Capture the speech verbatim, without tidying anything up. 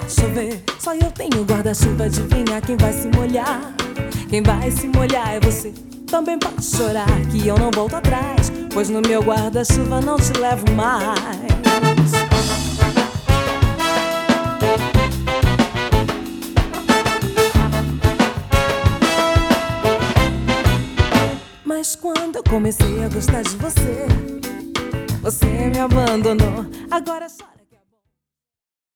chover, só eu tenho guarda-chuva. Adivinha quem vai se molhar? Quem vai se molhar é você. Também pode chorar que eu não volto atrás, pois no meu guarda-chuva não te levo mais. Mas quando eu comecei a gostar de você, você me abandonou. Agora só